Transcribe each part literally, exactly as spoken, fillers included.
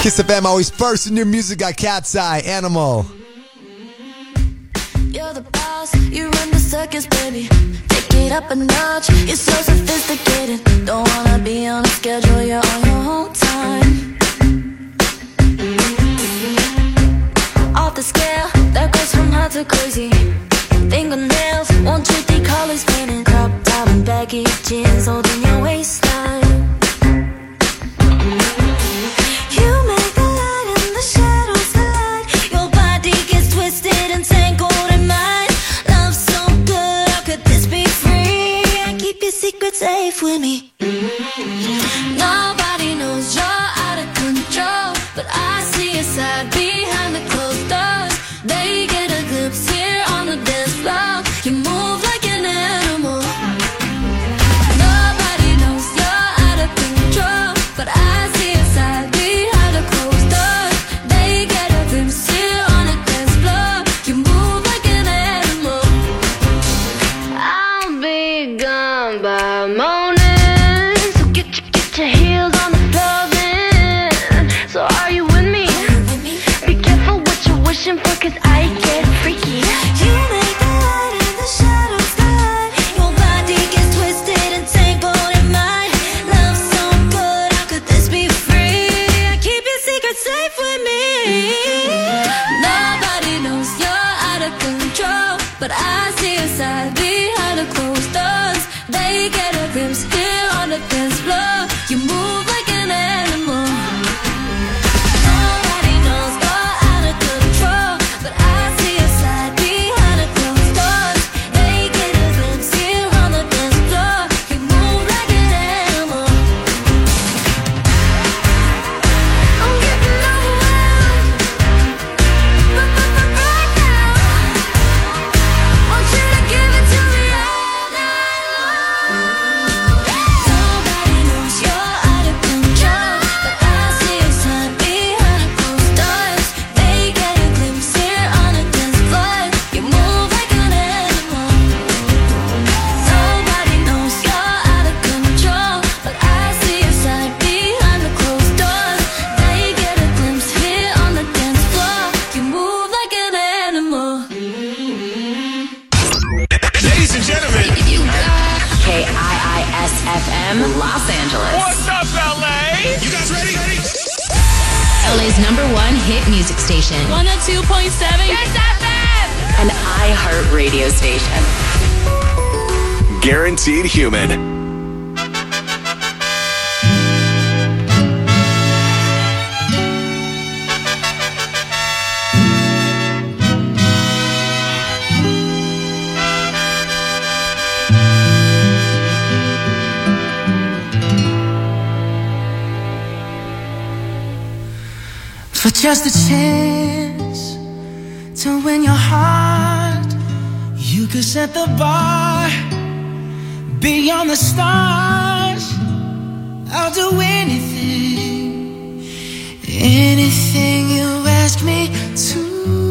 Kiss F M, always first in your music. Got Cat's Eye, Animal. You're the boss, you run the circus, baby. Take it up a notch, you're so sophisticated. Don't wanna be on a schedule, you're on your own time. Off the scale, that goes from hot to crazy. Fingernails, one, two, three colors painted. Crop top and baggy jeans holding your waistline. You make the light and the shadows collide. Your body gets twisted and tangled in mine. Love so good, how could this be free? And keep your secret safe with me. Nobody knows you're out of control, but I see your side behind the closed doors. They get a glimpse here on the dance floor. You move like an animal. Nobody knows you're out of control, but I see your side behind the closed doors. They get a glimpse here on the dance floor. You move like an animal. I'll be gone by morning, so get your, get your heels on the floor then. So are you with me? Be careful what you're wishing for, cause I get freaky. You make the light and the shadows collide. Your body gets twisted and tangled in mine. Love so good, how could this be free? Keep your secret safe with me. Nobody knows you're out of control, but I see your side behind the closed doors. They get a glimpse here on the dance floor. You move like an animal. Nobody knows you're out of control, but I see your side behind the closed doors. They get a glimpse here on the dance floor. You move like an animal. I'm getting overwhelmed, but, but, but right now, want you to give it to me all night long. Nobody knows you're out of control, but I see your side behind the closed doors. They get a glimpse here on the dance floor. You move like an animal. Nobody knows you're out of control, but I see your side behind the closed doors. They get a glimpse here on the dance floor. You move like an animal. Ladies and gentlemen, K I I S F M, Los Angeles. what's up, L A? You guys ready? ready? L A's number one hit music station. one oh two point seven Kiss F M. An iHeart radio station. Guaranteed human. For just a chance to win your heart, you could set the bar beyond the stars. I'll do anything, anything you ask me to.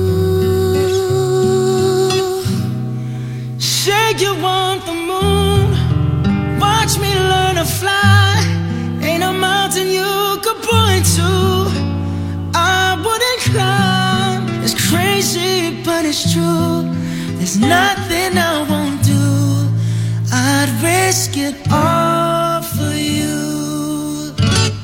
Say you want the moon, watch me learn to fly. Ain't a mountain you could point to I wouldn't climb. It's crazy, but it's true. There's nothing I won't do. I'd risk it all for you.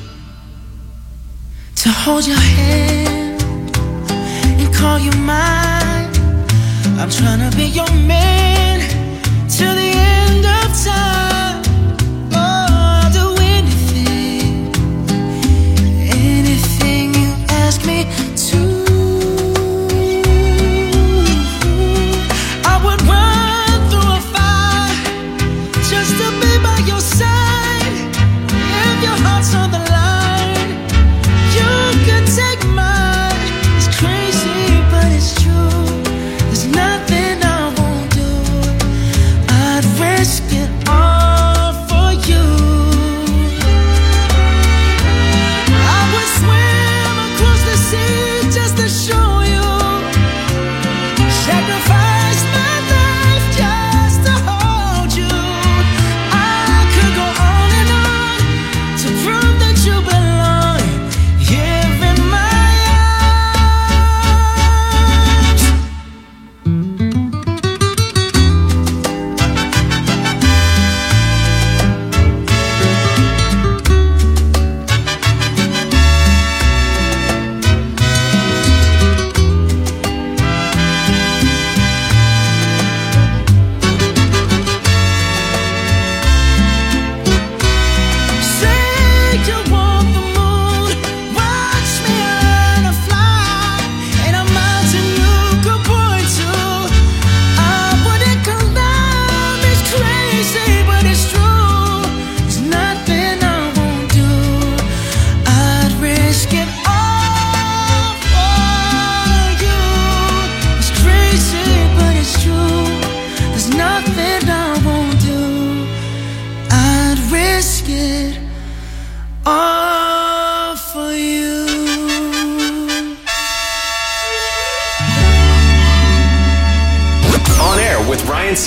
To hold your hand and call you mine. I'm trying to be your man till the end of time. Ask me to. I would run through a fire just to be by your side. If your heart's on the line, you could take mine. It's crazy, but it's true. There's nothing I won't do. I'd risk it all.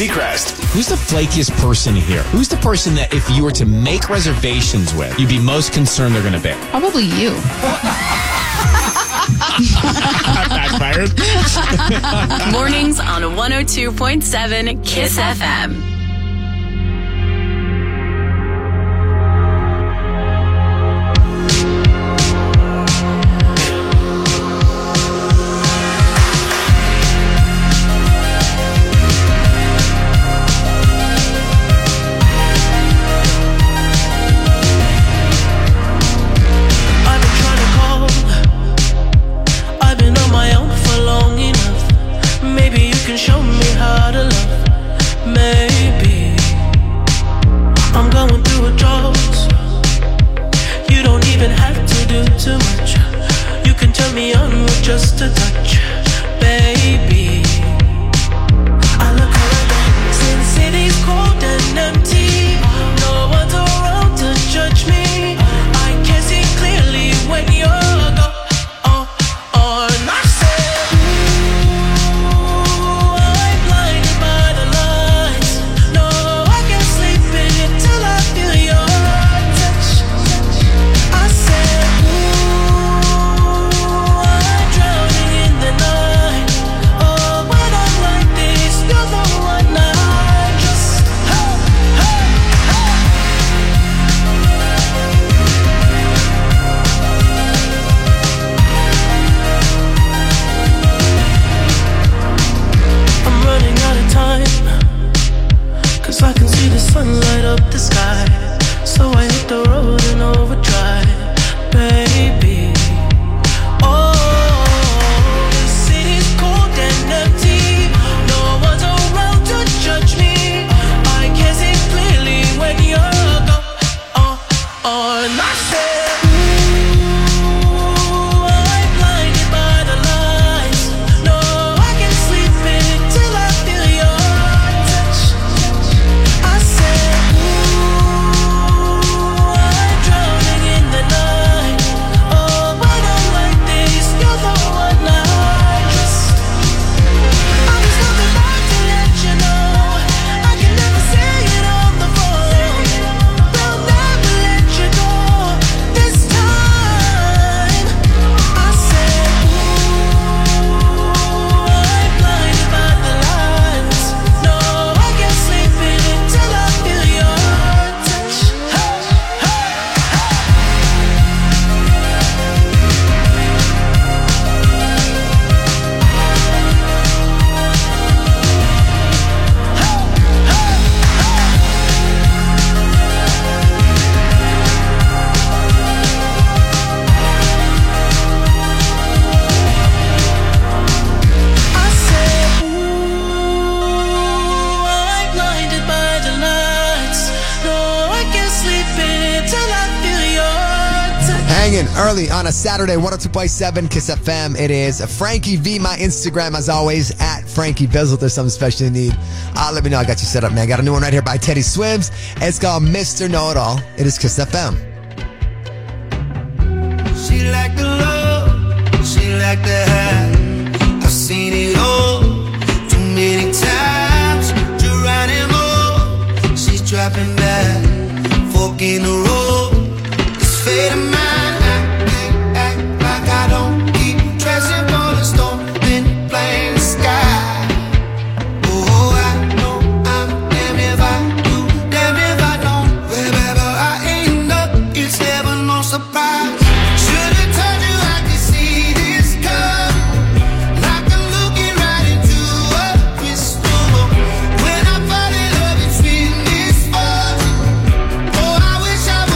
Seacrest. Who's the flakiest person here? Who's the person that if you were to make reservations with, you'd be most concerned they're going to be? Probably you. Backfired. Mornings on one oh two point seven Kiss F M. I've been trying to call. I've been on my own for long enough. Maybe you can show me how to love. Maybe I'm going through a drought. You don't even have to do too much. You can turn me on with just a touch, baby. I look around since city's cold and empty. No one's around to judge me. I can see clearly when you're gone. Oh, oh, and I said, ooh, I'm blinded by the lights. No, I can't sleep until I feel your touch. I said, ooh, I'm drowning in the night. Oh, when I'm like this, you're the one I just, hey, hey, hey. I'm running out of time, cause I can see the sun light up the sky. So I hit the road in overdrive, baby. Oh, the city's cold and empty. No one's around to judge me. I can see clearly when you're gone. Oh, oh, and I said, ooh, I'm blinded by the lights. No, I can't sleep until I feel your touch. I said, ooh, I'm drowning in the night. Oh, when I'm like this, you're the one I just. I was looking back to let you know I can never say it on the phone. Will never let you go this time. I said, ooh, I'm blinded by the lights. No, I can't sleep until I feel your touch. Hey, hey, I said, ooh, I'm blinded by the lights. No, I can't sleep until I feel your touch. Hanging early on a Saturday, one oh two point seven Kiss F M. It is Frankie V. My Instagram, as always, at Frankie Bizzle. If there's something special you need, uh, let me know. I got you set up, man. Got a new one right here by Teddy Swims. It's called Mister Know-It-All. It is Kiss F M. She like the love, she like the high. I've seen it all too many times. Geronimo, she's dropping back, fork in the road. This fate of mine, I can't act like I don't keep dressing for the storm in plain sky. Oh, I know I'm damn if I do, damn if I don't. Wherever I end up, it's never no surprise. Should've told you I could see this coming, like I'm looking right into a crystal ball. When I fall in love, it's been this far. Oh, I wish I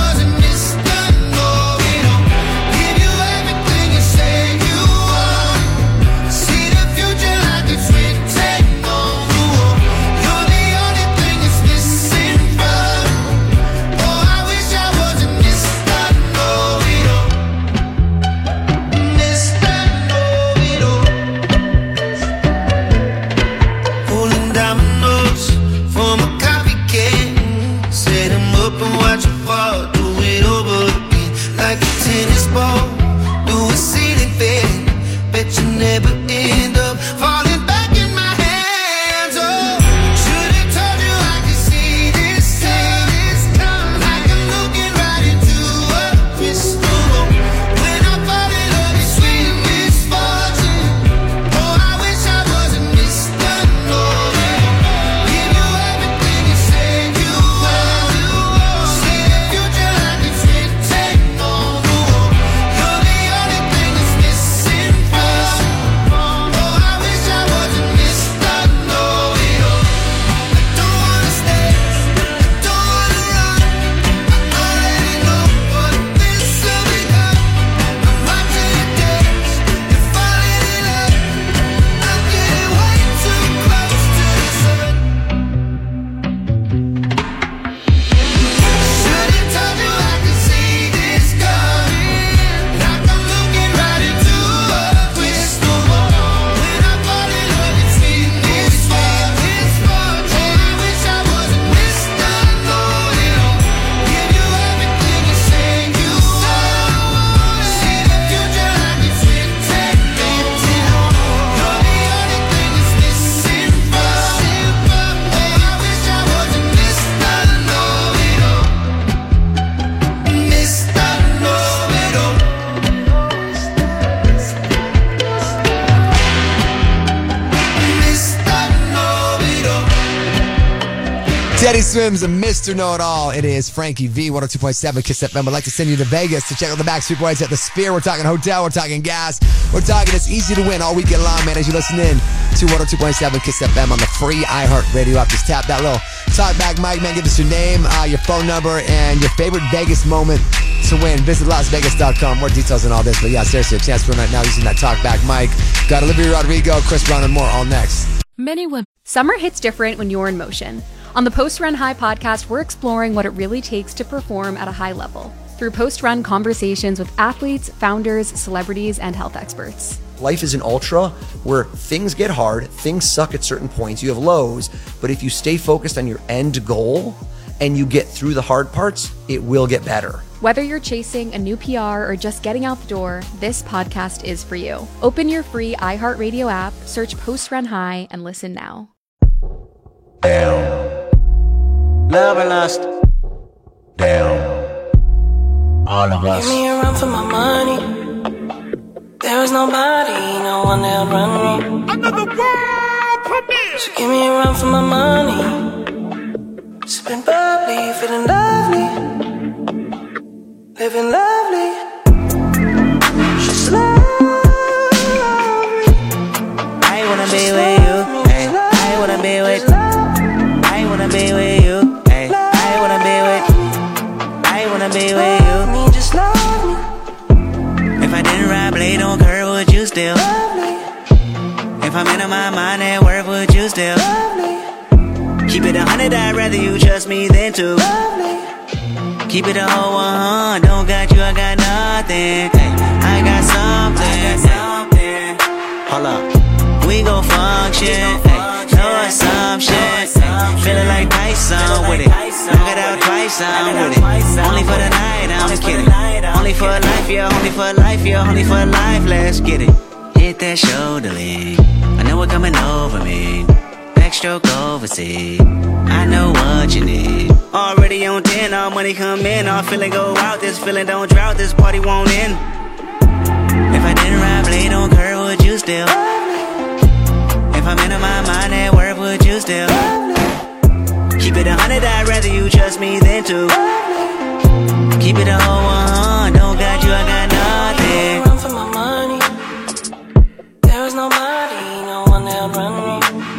Teddy Swims and Mister Know-It-All. It is Frankie V, one oh two point seven Kiss F M. I'd like to send you to Vegas to check out the Backstreet Boys at the Sphere. We're talking hotel, we're talking gas, we're talking it's easy to win all weekend long, man, as you listen in to one oh two point seven Kiss F M on the free iHeartRadio app. Just tap that little talk back mic, man. Give us your name, uh, your phone number, and your favorite Vegas moment to win. Visit Las Vegas dot com. More details on all this. But yeah, seriously, a chance to win right now using that talk back mic. Got Olivia Rodrigo, Chris Brown, and more all next. Many women. Summer hits different when you're in motion. On the Post Run High podcast, we're exploring what it really takes to perform at a high level through post-run conversations with athletes, founders, celebrities, and health experts. Life is an ultra where things get hard, things suck at certain points, you have lows, but if you stay focused on your end goal and you get through the hard parts, it will get better. Whether you're chasing a new P R or just getting out the door, this podcast is for you. Open your free iHeartRadio app, search Post Run High, and listen now. Down. Love and lust. Down. All of us. Give me a run for my money. There is nobody, no one that'll run me. Another world premiere. So give me a run for my money. Sipping bubbly, feeling lovely, living lovely. She's lovely. I wanna be with you. Hey, I wanna be with. I wanna be with you. Hey, I wanna be with. I wanna be with you. Me, just love me. If I didn't ride blade on curve, would you still? If I'm in my mind at work, would you still? Keep it a hundred, I'd rather you trust me than to. Keep it a whole one, don't got you, I got nothing. Hey, I got something. Hey, hold up, we gon' function. Hey, no assumption. Hey, feeling like Tyson with it. Knock it out twice, I'm with it. Only for the night, I'm kidding. Only for life, yeah, only for life, yeah, only for life, let's get it. Hit that shoulder lean, I know it coming over me. Backstroke overseas, I know what you need. Already on ten, all money come in, all feeling go out. This feeling don't drought, this party won't end. If I didn't ride blade on curve, would you still? If I'm in my mind at work, would you still? Keep it a hundred, I'd rather you trust me than to. Keep it a whole one, don't got you, I got nothing. Run for my money. There is nobody, no one that'll run me.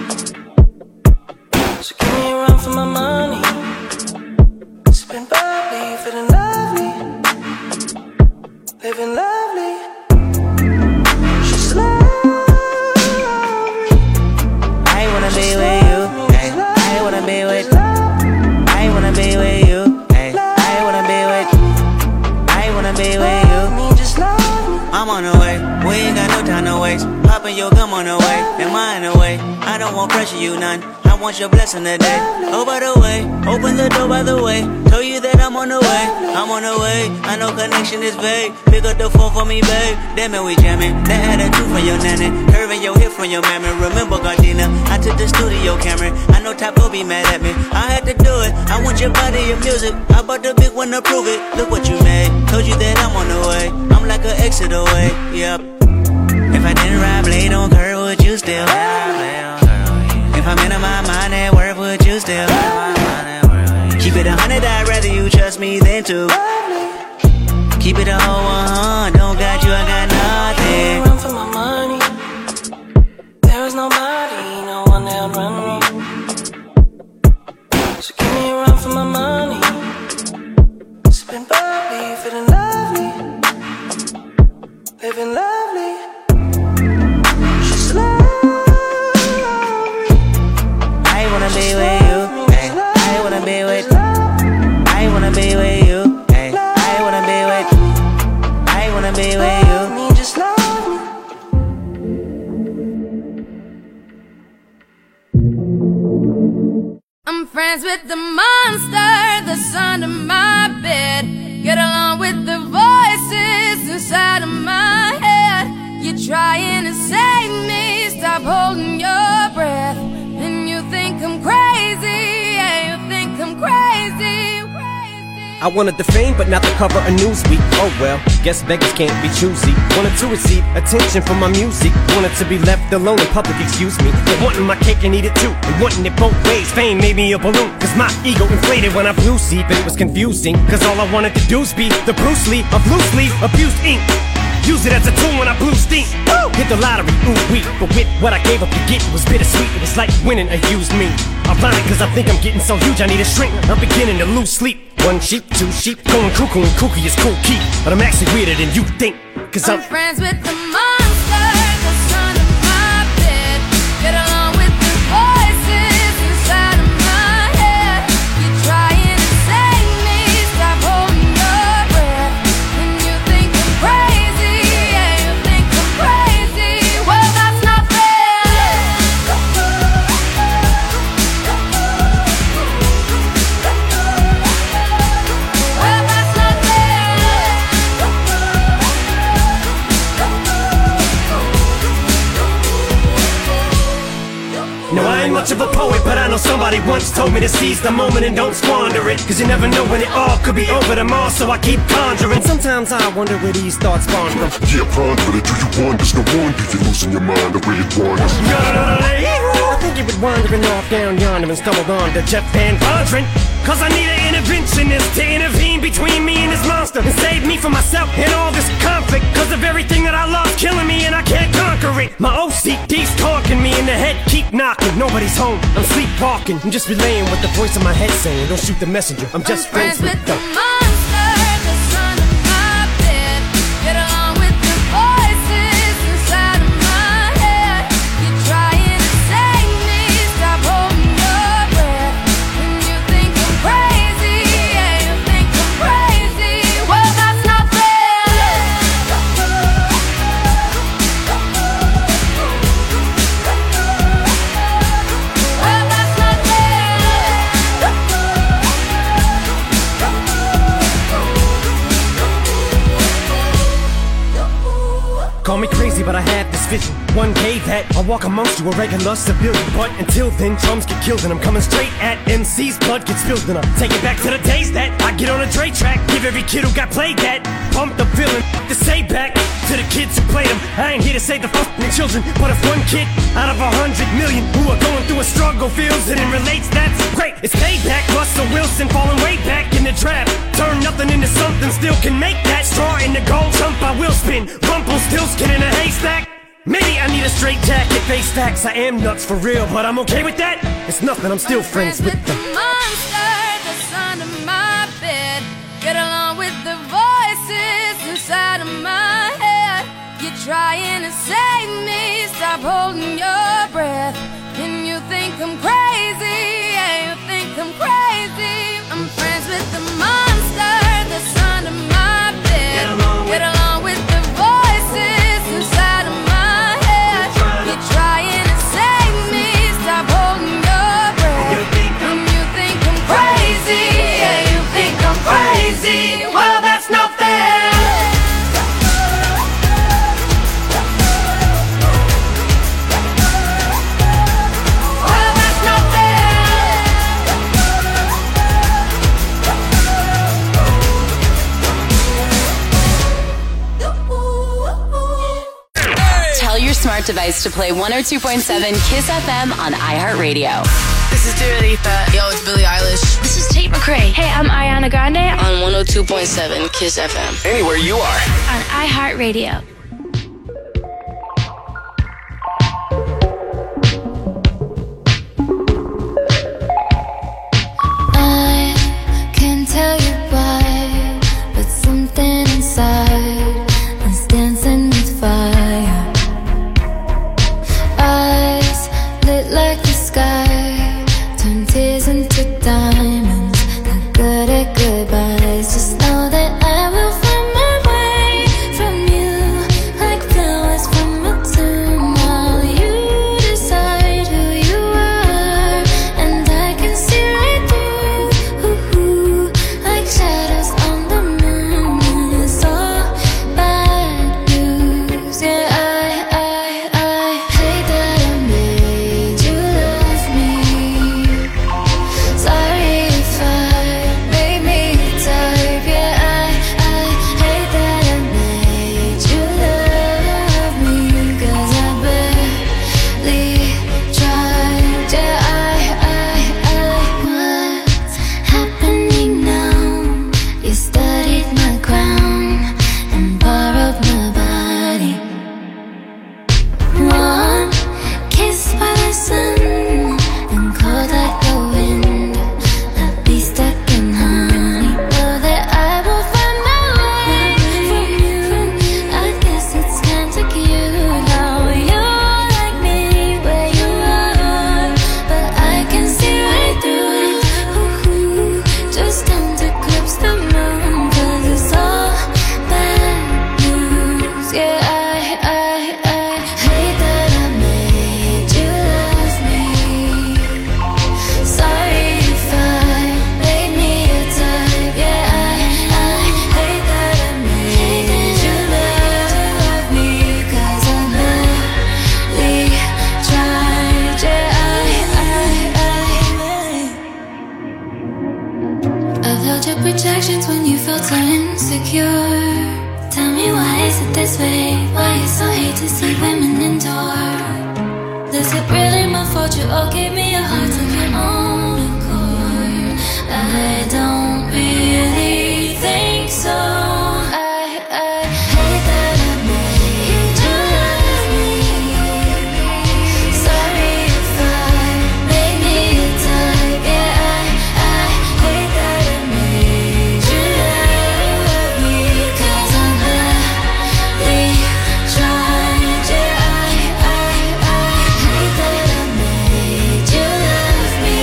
So give me a run for my money. Sipping bubbly, feeling lovely, living lovely. She's lovely. I wanna be with you. Hey, I wanna be with. I wanna be with you. Hey, I wanna be with. I wanna be with you. Me, just love me. I'm on the way, we ain't got no time to waste. Poppin' your gum on the way, and mine away. I don't want pressure, you none. I want your blessing today. Oh, by the way, open the door by the way. Told you that I'm on the way, I'm on the way. I know connection is vague. Pick up the phone for me, babe. Damn it, we jamming. That attitude from your nanny, curving your hip from your mammy. Remember Gardena, I took the studio camera. I know Top will be mad at me. I had to do it. I want your body, your music. I bought the big one to prove it. Look what you made. Told you that I'm on the way. I'm like an exit away. Yep. If I didn't ride blade on curve, would you still? If I'm in my mind at work, would you still? Keep it a hundred, I'd rather you trust me than to. Keep it a whole one, don't got you, I got nothing. Run for my money. There is nobody, no one that'll run me. So give me a run for my money. Sipping bubbly, feeling lovely, living lovely. She's lovely. I wanna be with you. Hey, I wanna be with. I wanna be with you. Hey, I wanna be with. I wanna be with you. Me, just love me. I'm friends with the monster that's under my bed. Get along with the voices inside of my head. You're trying to save me, stop holding your breath. And you think I'm crazy, yeah, you think I'm crazy, crazy. I wanted the fame, but not the cover of Newsweek. Oh well, guess beggars can't be choosy. Wanted to receive attention from my music. Wanted to be left alone in public, excuse me. But wanting my cake and eat it too. And wanting it both ways. Fame made me a balloon. Cause my ego inflated when I blew sleep. And it was confusing. Cause all I wanted to do was be the Bruce Lee of blue sleeve, abused ink. Use it as a tool when I blew steam. Woo! Hit the lottery, ooh wee. But with what I gave up to get, it was bittersweet. It was like winning a used me. Ironic cause I think I'm getting so huge I need a shrink. I'm beginning to lose sleep. One sheep, two sheep, going cuckoo and kooky is cool key. But I'm actually weirder than you think. Cause I'm, I'm friends with the monster that's under my bed. Get along with the voices inside of my head. You're trying to save me, stop holding your breath. And you think I'm crazy, yeah, you think I'm crazy. Well, that's not fair. Well, that's not fair. no, I ain't much of a poet, but I know somebody once told me to seize the moment and don't squander it. Cause you never know when it all could be over tomorrow, so I keep conjuring. Sometimes I wonder where these thoughts spawn from. Yeah, ponder it. Do you wonder? There's no wonder you're losing your mind the way it wanders. I think you were wandering off down yonder and stumbled on to Jeff Van Vondren. Cause I need an interventionist to intervene between me and this monster and save me from myself and all this conflict. Cause of everything that I love killing me and I can't conquer it. My O C D's talking me in the head, keep knocking. Nobody's home, I'm sleepwalking. I'm just relaying what the voice in my head saying. Don't shoot the messenger, I'm just I'm friends, friends with with the the monster that's under my bed. Get along with the voices inside of my head. You're trying to save me, stop holding your breath. And you think I'm crazy, yeah, you think I'm crazy. Well, that's not fair. Well, that's not fair. Call me crazy, but I had this vision. One day that I'll walk amongst you, a regular civilian. But until then, drums get killed and I'm coming straight at M C's. Blood gets spilled and I'm taking back to the days that I get on a Dre track. Give every kid who got played that pump the feeling to say back to the kids who played them. I ain't here to save the fucking children, but if one kid out of a hundred million who are going through a struggle feels it and relates, that's great. It's payback. Russell Wilson falling way back in the draft. Turn nothing into something, still can make that straw in the gold jump. I will spin. Rumple still skin in a haystack. Maybe I need a straight jacket, face facts. I am nuts for real, but I'm okay with that. It's nothing, I'm still friends with the them. monster that's under my bed. Get along with the voices inside of my head. You're trying to save me, stop holding your breath. And you think I'm crazy, yeah, you think I'm crazy. I'm friends with the monster that's under my bed. Get along with, Get along with the voices inside of my head. You're trying to save me, stop holding your breath. And you think I'm crazy, yeah, you think I'm crazy. Well, that's not fair. Well, that's not Tell your smart device to play one oh two point seven Kiss F M on iHeartRadio. This is Dua Lipa. Yo, it's Billie Eilish. This is Tate McRae. Hey, I'm Ariana Grande. On one oh two point seven Kiss F M. Anywhere you are. On iHeartRadio. I can't tell you why, but something inside is dancing with fire. Eyes lit like the sky, turn tears into diamonds. Not good at goodbyes. Just know that I will find my way from you, like flowers from a tomb. While you decide who you are, and I can see right through, ooh, like shadows on the moon. And it's all Tell me why is it this way? Why you so hate to see women endure? Is it really my fault you all gave me a heart of your own accord? I don't really think so. I, I hate that I made you love me. Sorry if I made me a type. Yeah, I, I hate that I made you love me. 'Cause I'm badly trying. Yeah, I, I, I hate that I made you love me.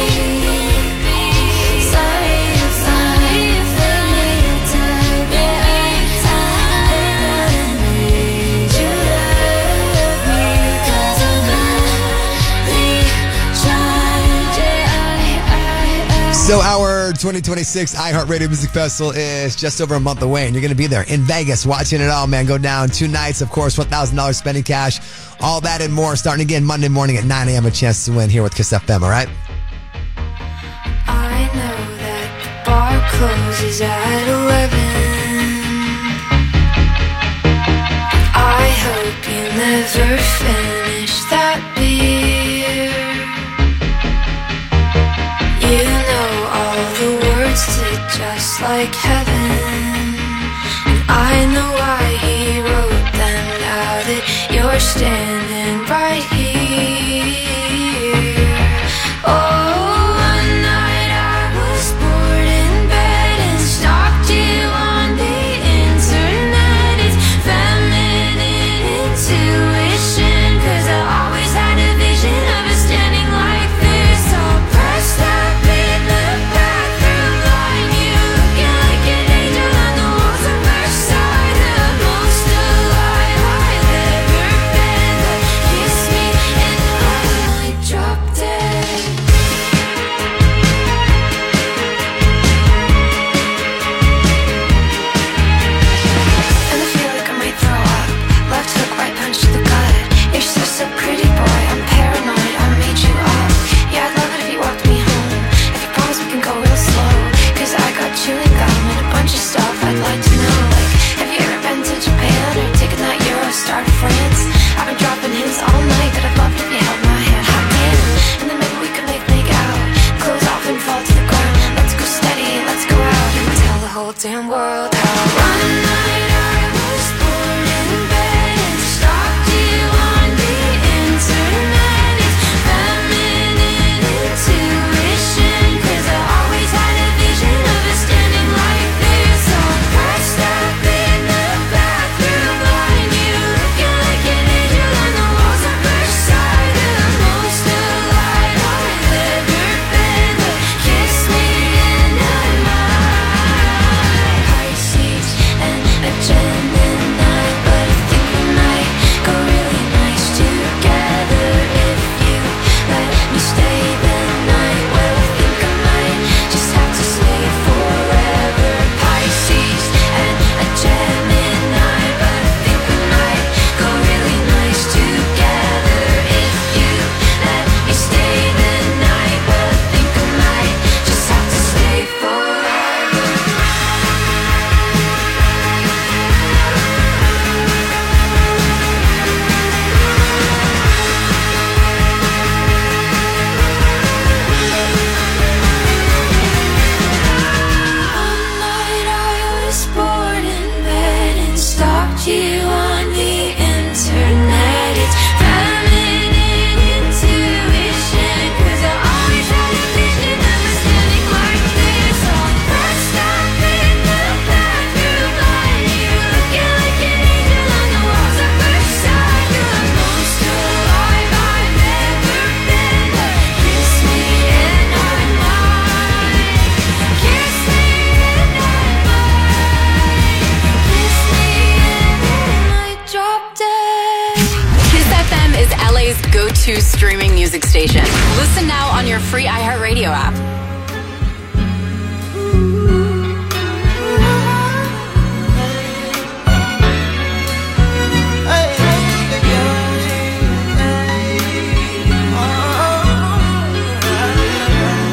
Sorry if I made me a type. Yeah, I, I hate that I made you love me. 'Cause I'm badly trying. Yeah, I, I, I So our twenty twenty-six iHeartRadio Music Festival is just over a month away, and you're going to be there in Vegas watching it all, man. Go down two nights, of course, one thousand dollars spending cash, all that and more, starting again Monday morning at nine a.m. A chance to win here with Kiss F M, all right? I know that the bar closes at eleven. I hope you never finish that beer. You know all the words to Just Like Heaven. And I know why he wrote them now that you're standing right here. Oh, one night I was bored in bed and stalked you on the internet. It's feminine intuition, 'cause I always had a vision of us standing like this, all pressed up in the bathroom line. You looking like an angel on the walls of Versailles, the most alive I've ever been. But kiss me and I might drop dead. And I feel like I might throw up. Left hook, right punch to the gut. You're so, so pretty, boy. I'm paranoid. I made you up. Yeah, I'd love it if you walked me home. If you promise we can go real slow. 'Cause I got chewing gum and a bunch of stuff I'd like to know. Like, have you ever been to Japan or taken that Eurostar to France? I've been dropping hints all night that I'd love it if you held my hand. Hot damn. And then maybe we could make make out. Clothes off and fall to the ground. Let's go steady, let's go out and tell the whole damn world how one night I was bored in bed and stalked you on the internet. It's feminine intuition, 'cause I always had a vision of us standing like this, all pressed up in the bathroom line. You looking like an angel on the walls of Versailles, the most alive I've ever been. But kiss me and I might. Pisces and a Gemini, but I think we might go really nice together if you let me stay the night. Well, I think I might just have to stay forever. Pisces and a Gemini, but I think we might go really nice together if you let me stay the night. Well, I think I might just have to stay forever. One night I was bored in bed and stalked you on the internet. It's feminine intuition, 'cause I always had a vision of us standing like this, all pressed up in the bathroom line. You looking like an angel on the walls of Versailles, the most alive I've ever been. But kiss me and I might. Kiss me and I might. Kiss me and I might drop dead. Kiss F M is L A's go-to streaming music station. Listen now on your free iHeartRadio app.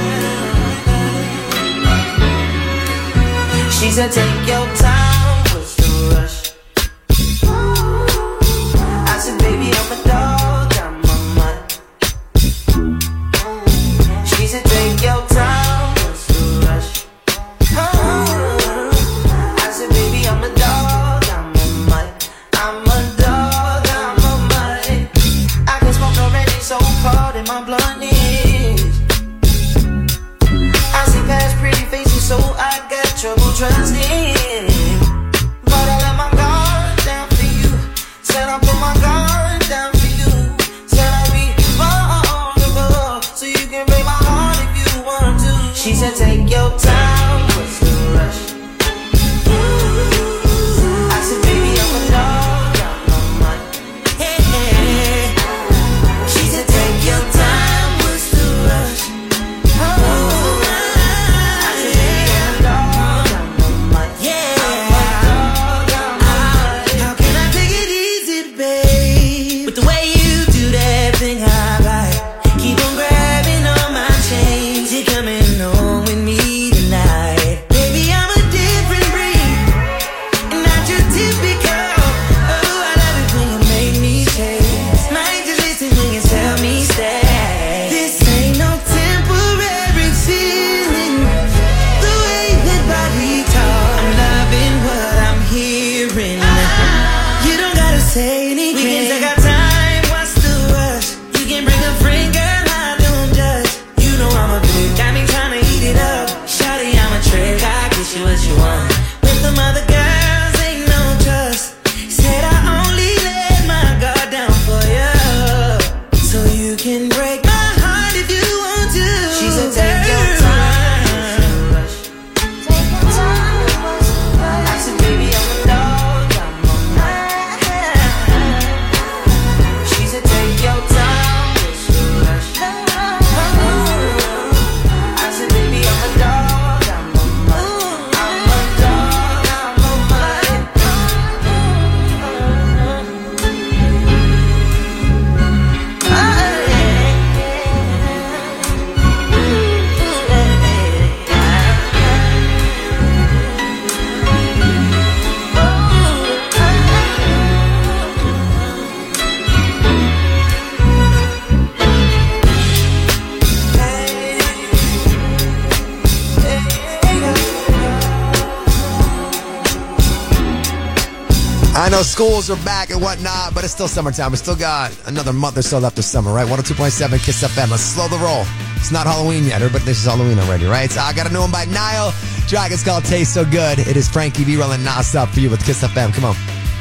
She said, take your time, 'cause typical. Oh, I love it when you make me say. Might just listen when you tell me stay. This ain't no temporary feeling. The way that body talk, I'm loving what I'm hearing. You don't gotta say anything. We can take our time, what's the rush? You can bring a friend, girl, I don't judge. You know I'm a big, got me tryna eat it up. Shawty, I'm a trick, I get you what you want. With them other girls, ain't no trust. Said I only let my guard down for you, so you can break my heart if you want to. She said take your time. Take your time. I said baby, I'm a dog, I'm a man. She said take your time. I said baby, I'm a dog, I'm a man. I'm a dog, I'm a man. I know schools are back and whatnot, but it's still summertime. We still got another month or so left of summer, right? one oh two point seven Kiss F M. Let's slow the roll. It's not Halloween yet, but this is Halloween already, right? So I got a new one by Nile. Track is called Taste So Good. It is Frankie V rolling non-stop for you with Kiss F M. Come on.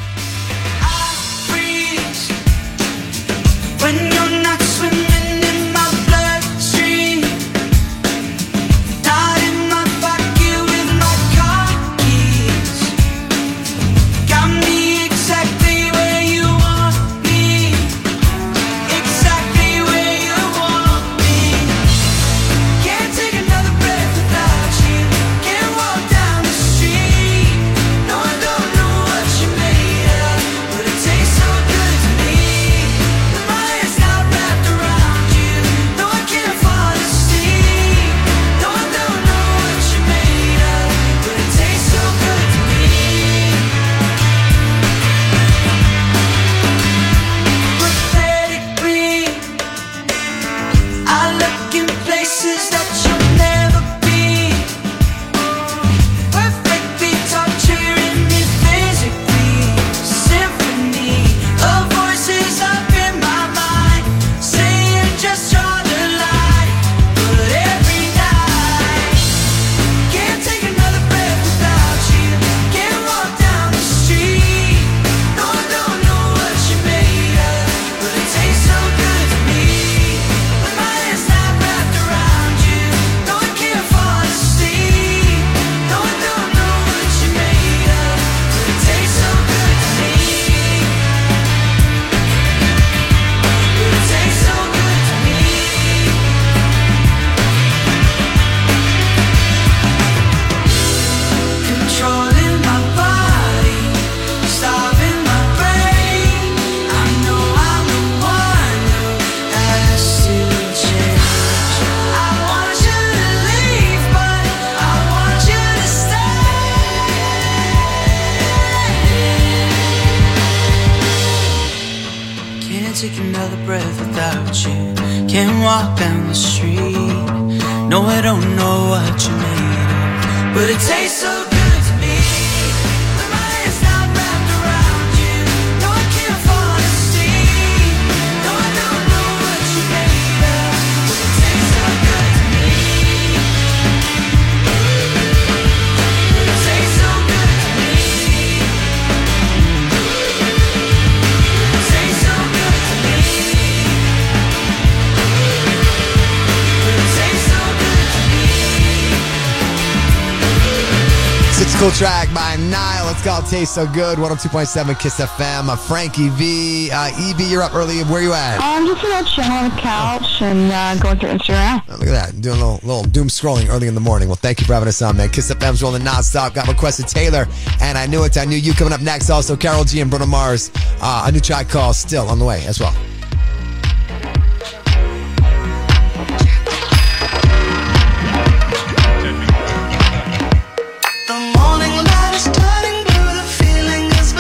Freeze when you're not swimming in my bloodstream. Not in my pocket with my car keys. Got me exactly where you want me. Exactly where you want me. Can't take another breath without you. Can't walk down the street. No, I don't know what you made of, but it tastes so good to me. With my hands not wrapped around you. No, I can't fall asleep. No, I don't know what you made of, but it tastes so good to me. Pathetically, I look in places that you'll never be. Perfectly torturing me physically. Symphony of voices up in my mind, saying just draw the line. But every night, can't take another breath without you. Can't walk down the street. No, I don't know what you made of, but it tastes so good to me. With my hands not wrapped around you. No, I can't fall asleep. No, I don't know what you made of, but it tastes so good to me. But it tastes so good to me. Controlling my body, starving my brain. I know I'm the one who has to change. I want you to leave, but I want you to stay. Can't take another breath without you. Can't walk down the street. No, I don't know what you made of, but it tastes so good to me. With my hands not wrapped around you. No, I can't fall asleep. No, I don't know what you made of, but it tastes so good to me. But it tastes so good to me. It tastes so good to me. But it tastes so good to me. Six cool track by Nile. It's called Taste So Good. one oh two point seven Kiss F M. Uh, Frankie V. Uh, E B, you're up early. Where you at? I'm just about chilling on the couch and uh, going through Instagram. Oh, look at that. Doing a little, little doom scrolling early in the morning. Well, thank you for having us on, man. Kiss F M's rolling nonstop. Got requested Taylor, and I knew it. I knew you coming up next. Also, Karol G and Bruno Mars. Uh, a new track called Still on the way as well. The morning light is turning blue. The feeling is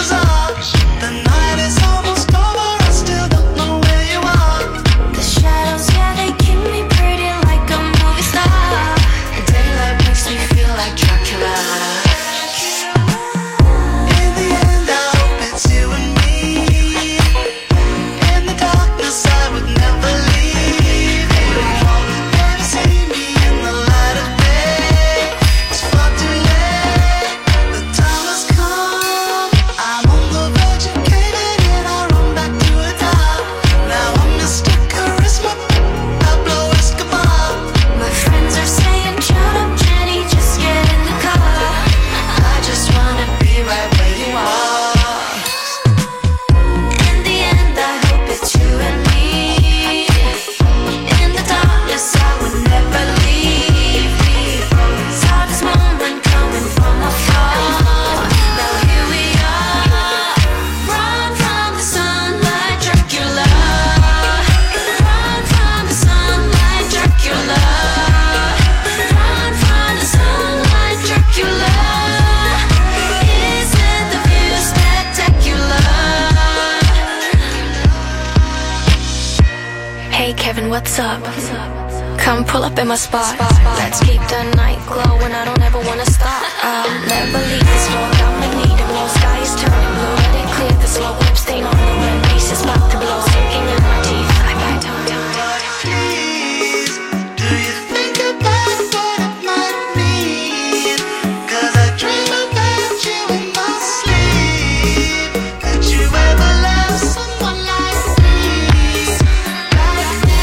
saying what's up. Come pull up in my spot. Let's keep the night glowing. I don't ever wanna stop. I'll never leave this floor. I'ma need a blow. Sky is turning blue. Let it clear the slow whip stain on the wind. Bass is about to blow. Sinking in my teeth. I bite down, down, down. Please, do you think about what it might mean? 'Cause I dream about you in my sleep. Could you ever love someone like me? Like me?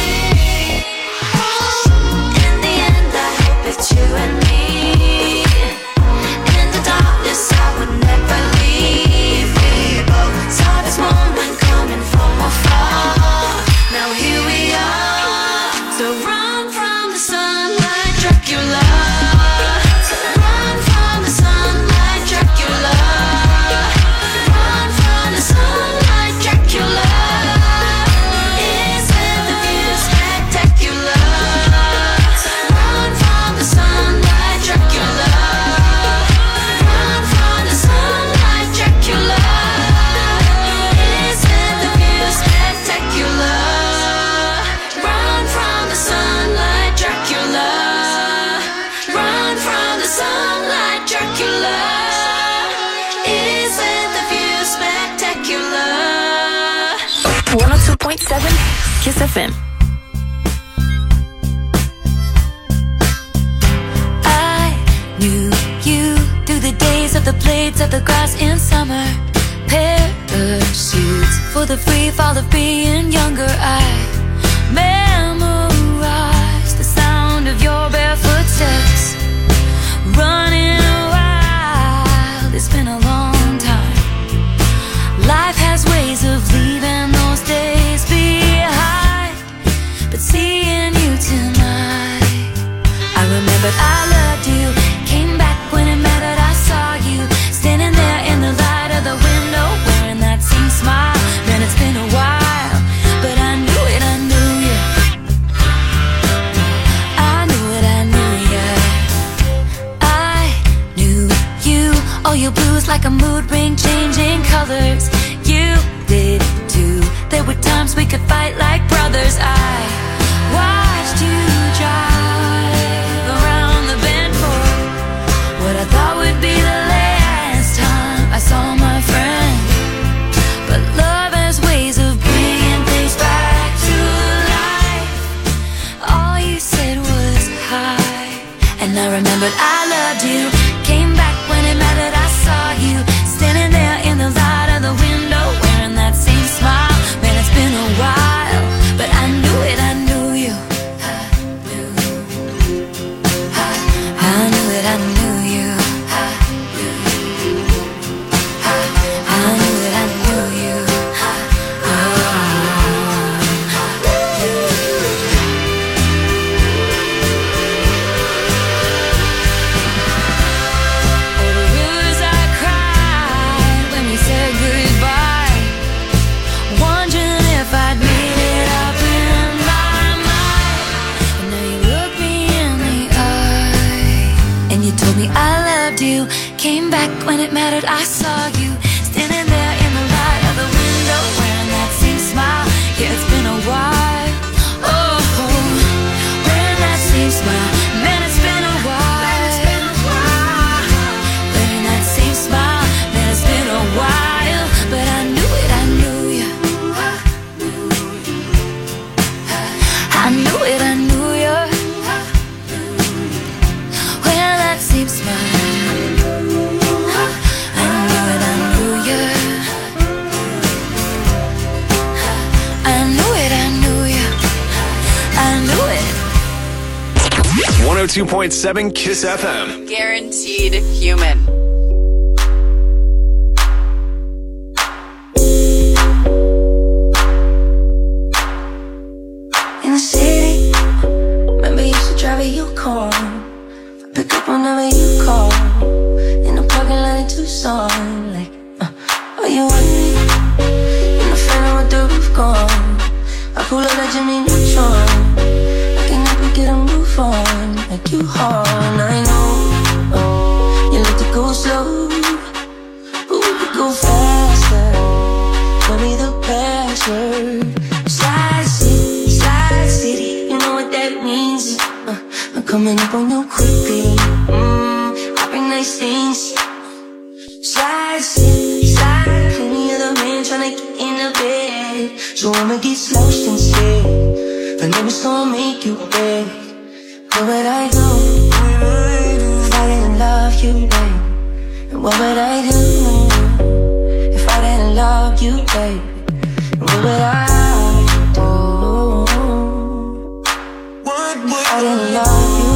In the end, I hope it's you and me. In the darkness, I would never leave. We both saw this moment coming from afar. Now here we are. So run from the sunlight, Dracula. So run from the sunlight, Dracula. Run from the sunlight, Dracula. Isn't the view spectacular? So run from the sunlight, Dracula. Run from the sunlight, Dracula. Isn't the view spectacular? Run from the sunlight, Dracula. Run from the sunlight, Dracula. Isn't the view spectacular? one oh two point seven Kiss F M. I knew you through the days of the blades of the grass in summer. Parachutes for the free fall of being younger. I memorized the sound of your barefoot steps. Running wild, it's been a long time. Life has ways of leaving those days behind. But seeing you tonight, I remembered I loved you. Came back when it mattered, I saw you standing there in the light of the window, wearing that same smile. Man, it's been a while, but I knew it, I knew you. I knew it, I knew you. I knew you. All your blues like a mood ring, changing colors. You did too. There were times we could fight like brothers. I watched you drive around the bend for what I thought would be the last time I saw my friend. But love has ways of bringing things back to life. All you said was hi, and I remembered I loved you. Came back when it mattered, I saw you standing there in the light of the window, wearing that same smile. Man, it's been a while, but I knew it, I knew you. I knew, I, I knew it, I knew you. I knew, I, I knew it, I knew you. All the rivers I cried when we said goodbye, wondering if I'd made it up in my mind. And now you look me in the eye, and you told me I loved you. Came back when it mattered, I saw you standing there in the light of the window, wearing that same smile. Yeah, it's been a while. Oh, wearing that same smile. Man, it's been a while. Wearing that same smile. Man, it's been a while, but I knew it, I knew you. I knew it, I knew you. Wear that same smile. I knew it, I knew you. I knew it, I knew you. I knew it. one oh two point seven Kiss F M. Guaranteed human. In the city, maybe you should drive a Yukon. Pick up whenever you call. In the parking lot in Tucson, like, uh, are you with me? In the Phantom with the roof gone. I pull up like Jimmy Neutron. I can never get a move on like you hard. I know uh, you like to go slow, but we could go faster. Tell me the password. Slide City, Slide City. coming up on you quickly. Mmm, popping nice things. Slide, slip, slide. Plenty of the men tryna get in the bed, so I'ma get slouched instead. And then it's gonna make you beg. What would I do if I didn't love you, babe? And what would I do if I didn't love you, babe? And what would I do if I didn't love you?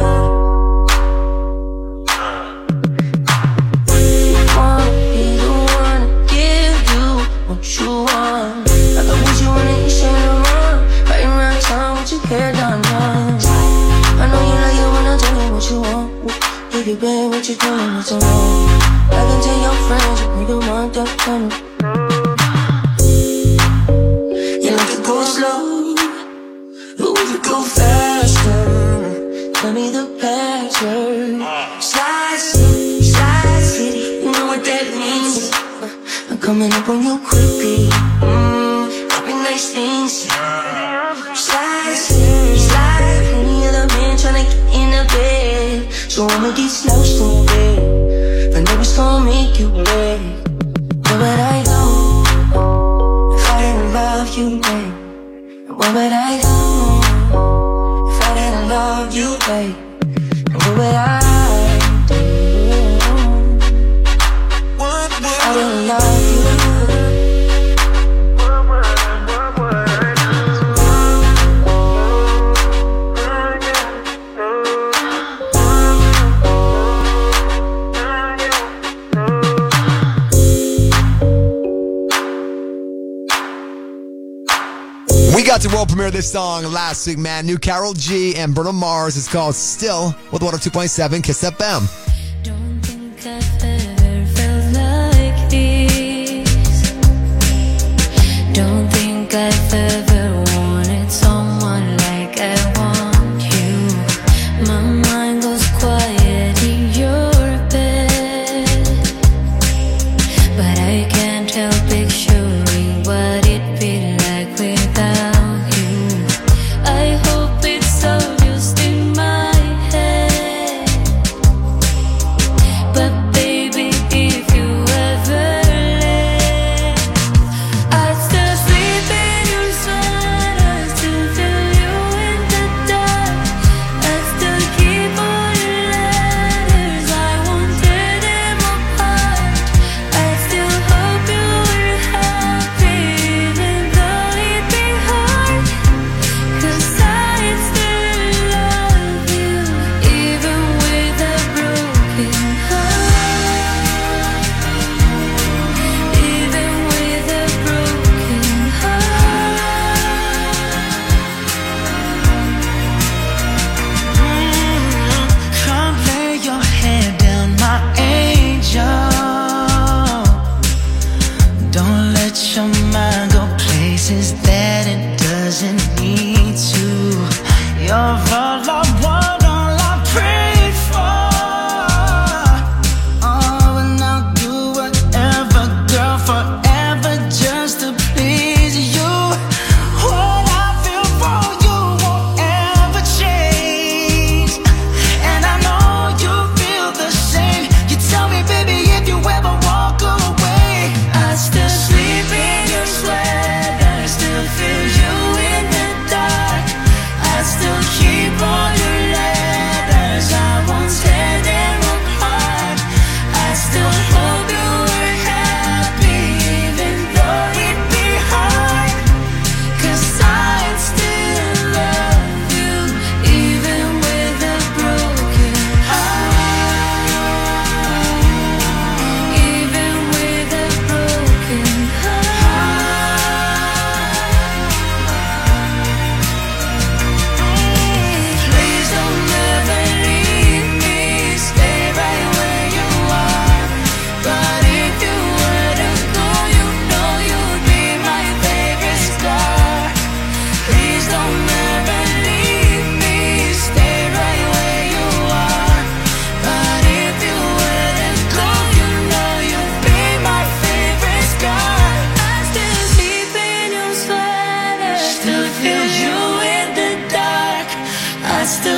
I wanna be the one to give you what you want. Like I wish you wanna eat shit around, right around town with your hair done, done. I know you like it when I tell you what you want. If you been what you doing, it's wrong. I can tell your friends you don't want that coming. You like to go slow, but we could go faster. Tell me the password. Slide city, slide city, you know what that means. I'm coming up on you quickly. Mmm, popping nice things. Slide city, slide. Plenty of the men tryna get in the bed, so I'ma get slouched in bed. I know it's gonna make you beg. What would I do if I didn't love you, babe? And what would I do if I didn't love you, babe? And what would I do if I didn't love you? We got to world premiere this song last week, man. New Karol G and Bruno Mars. It's called Still with one oh two point seven Kiss F M. Don't think I've ever felt like this. Don't think I've ever wanted someone like I want you. My mind goes quiet in your bed, but I can't help picturing what it'd be like without. I hope it's all just in my head.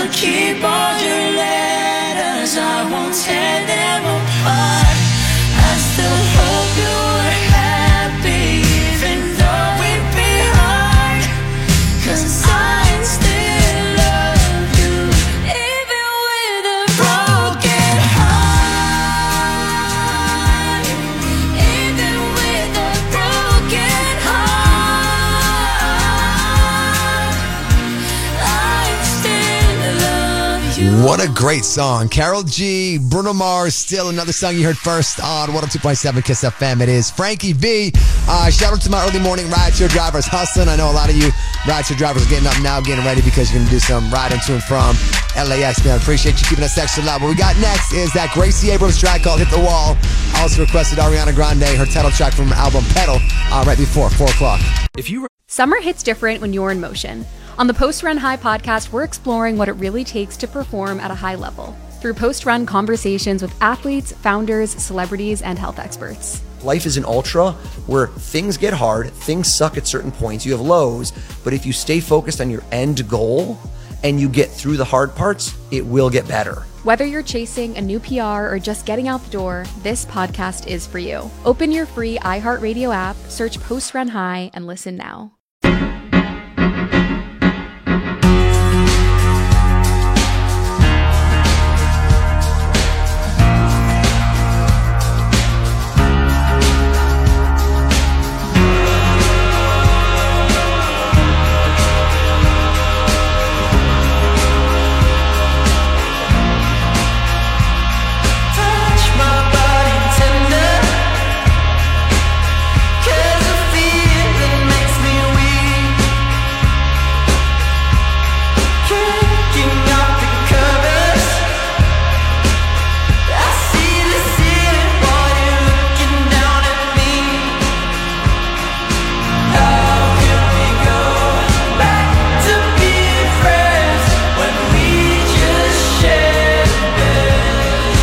I'll keep all your letters, I won't tear them apart. I still hope you were happy, even though it'd be hard. 'Cause I still love you, even with a broken heart. Even with a broken heart, I still love you. What a great song. Karol G, Bruno Mars, still another song you heard first on one oh two point seven Kiss F M. It is Frankie V. Uh, shout out to my early morning rideshare drivers hustling. I know a lot of you rideshare drivers are getting up now, getting ready because you're going to do some riding to and from L A X, man. Appreciate you keeping us extra loud. What we got next is that Gracie Abrams track called Hit the Wall. Also requested Ariana Grande, her title track from her album Pedal, uh, right before four o'clock. If you Summer hits different when you're in motion. On the Post Run High podcast, we're exploring what it really takes to perform at a high level through post-run conversations with athletes, founders, celebrities, and health experts. Life is an ultra where things get hard, things suck at certain points, you have lows, but if you stay focused on your end goal and you get through the hard parts, it will get better. Whether you're chasing a new P R or just getting out the door, this podcast is for you. Open your free iHeartRadio app, search Post Run High, and listen now. Touch my body tender, 'cause the feeling makes me weak. Kicking off the covers, I see the ceiling while you're looking down at me. How can we go back to being friends when we just shared a bed?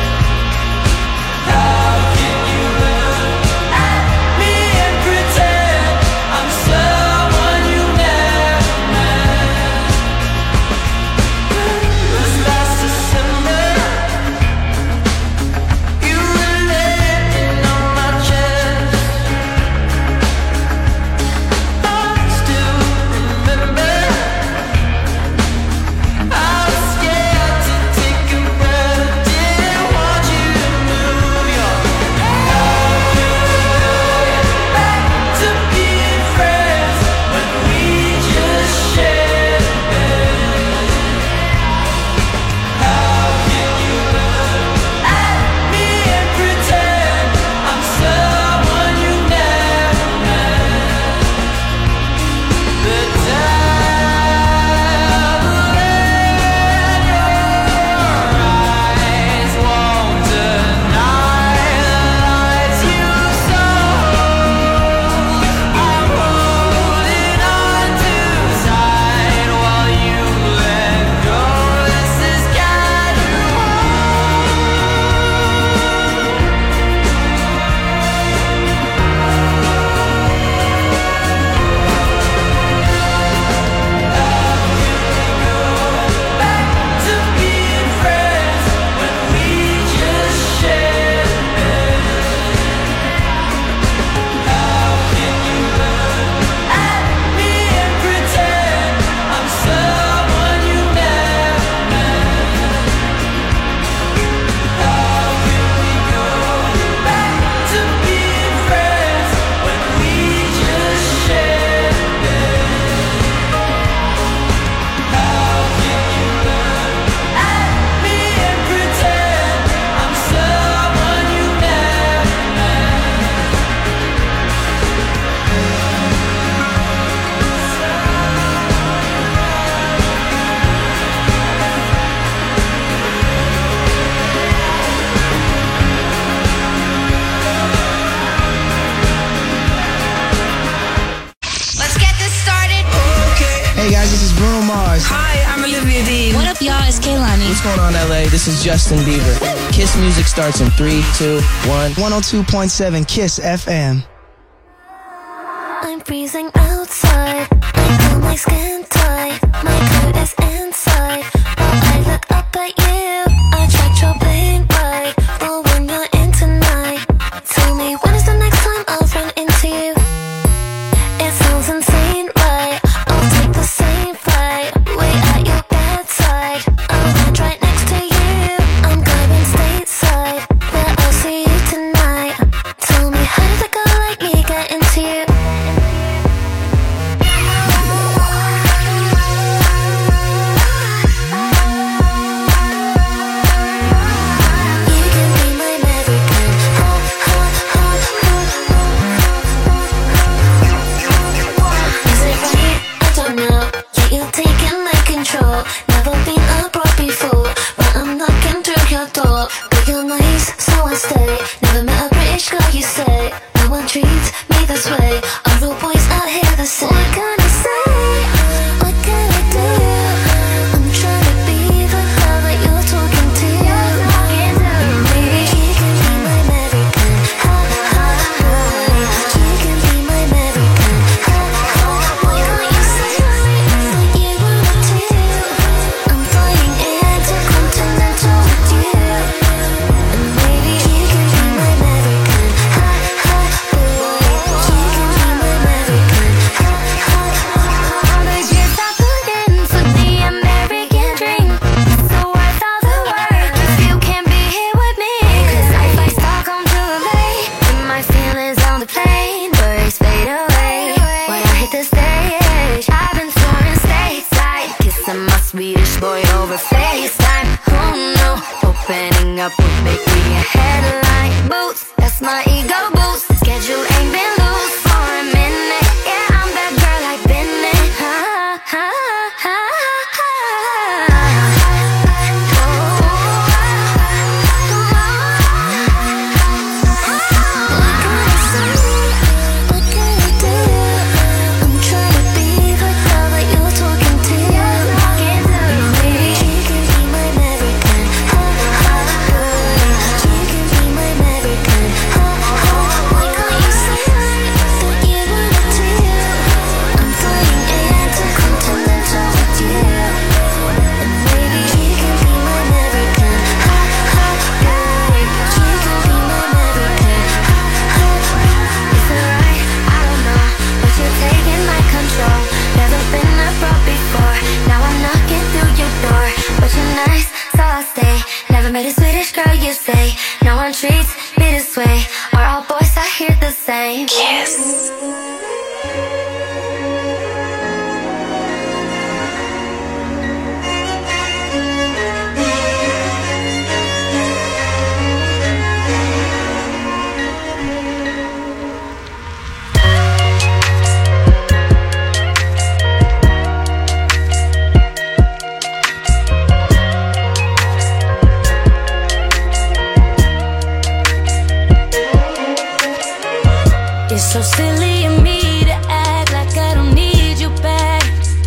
How can you look at me and pretend I'm someone you never met? Was last December, you were laying on my chest. I still remember, I was scared to take a breath, didn't want you to move your. How can we go back to being friends when we just shared a bed? How can you look at me and pretend I'm someone you never met? The devil in your eyes won't deny the lies you sold. I'm holding on too tight while you let go. This is casual. Back to being friends when we just shared a bed. How can you look at me and pretend I'm someone you never met? How can we go back to being friends when we just shared a bed? How can you look at me and pretend I'm someone you never Let's get this started. Hey guys, this is Bruno Mars. Hi, I'm Olivia Dean. What up, y'all? It's Kehlani. What's going on, L A? This is Justin Bieber. Kiss music starts in three, two, one. one oh two point seven Kiss F M. I'm freezing outside. I feel my skin tight. My coat is inside. me this way. All the boys out here the same. What can I say? What can I do? I'm trying to be the girl that you're talking to. Maybe he can be my American. Ha ha ha. He can be my American. Ha ha. Why can't you say that you wanna do? I'm flying intercontinental with you. And maybe he can be my American. Ha ha. He can be my American. Ha ha. All the years I put in for the American dream, so worth all the work if you can't be here with me. 'Cause I fly Stockholm to L A, and my feelings on the plane, worries fade away when I hit the stage. I've been touring stateside, kissing my Swedish boy over FaceTime. Oh no, opening up would make me a headline. Boots, that's my ego boost. Schedule ain't been loose for a minute. Yeah, I'm that girl I've been in. Ha ha ha ha. What can I say? What can I do? I'm trying to be the girl that you're talking to. Maybe he can be my American. Ha ha. He can be my American. Ha ha. Why can't you say that you wanna do? I'm flying intercontinental with you. And maybe he can be my American. Ha ha. He can be my American. Ha ha. Is it right? I don't know, but you're taking my control. Never been abroad before. Now I'm knocking through your door, but you're nice, so I'll stay. Never met a Swedish girl, you say. No one treats me this way. Are all boys I hear the same? Kiss. It's so silly of me to act like I don't need you back,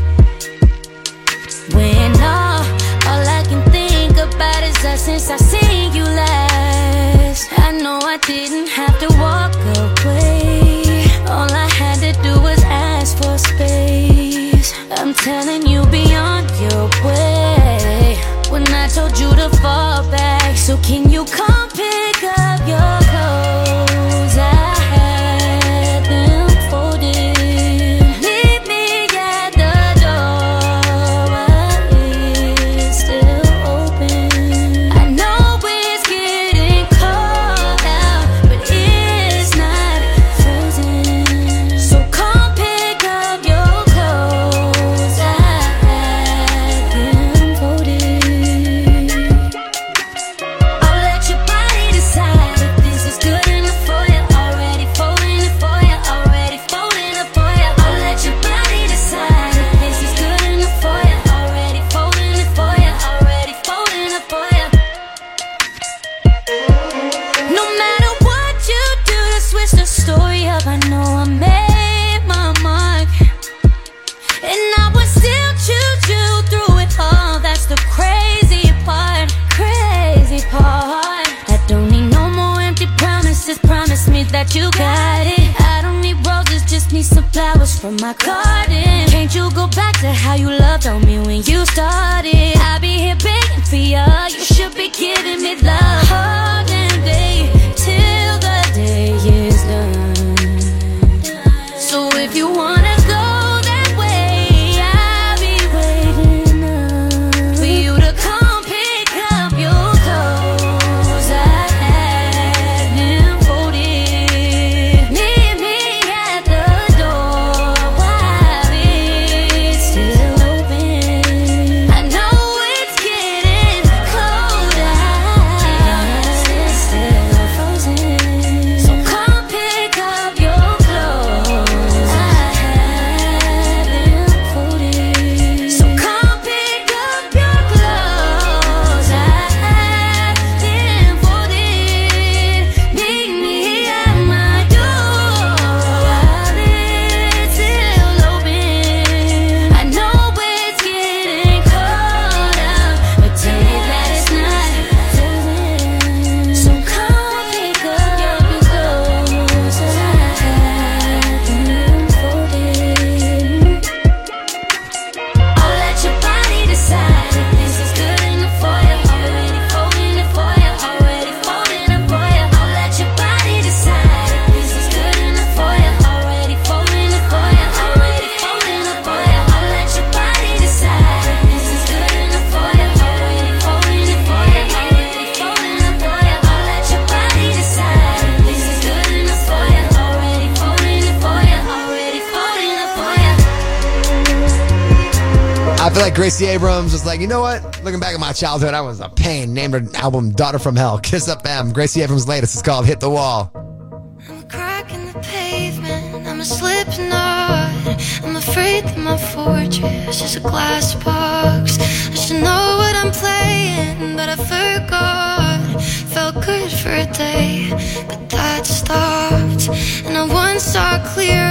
when all, all I can think about is us since I seen you last. I know I didn't have to walk away. All I had to do was ask for space. I'm telling you, be on your way. When I told you to fall back, so can you come pick up your clothes? I had them folded. Meet me at the door while it's still open. I know it's getting cold out, but it's not frozen. So come pick up your clothes. I had them folded. I'll let your body decide if this is good enough for you. Already folding it for you, already folding it for you. I'll let your body decide if this is good enough for you. Already folding it for you, already folding it for you. No matter what you do to switch the story up, I know I made my mark, and I would still choose you through it all. That's the crazy part, crazy part. I don't need no more empty promises. Promise me that you got it. I don't need roses, just need some flowers from my garden. Can't you go back to how you loved on me when you started? I'll be here begging for you. You should be giving me love all damn day till the day is done. So if you wanna go that way, I'll be waiting up for you to come pick up your clothes. I had them folded. Meet me at the door while it's still open. I know it's getting cold out, it's still feel like Gracie Abrams was like, you know what? Looking back at my childhood, I was a pain. Named her album Daughter from Hell. Kiss F M. Gracie Abrams' latest is called Hit the Wall. I'm a crack in the pavement, I'm a slipknot. I'm afraid that my fortress is a glass box. I should know what I'm playing, but I forgot. Felt good for a day, but that stopped. And I once saw clear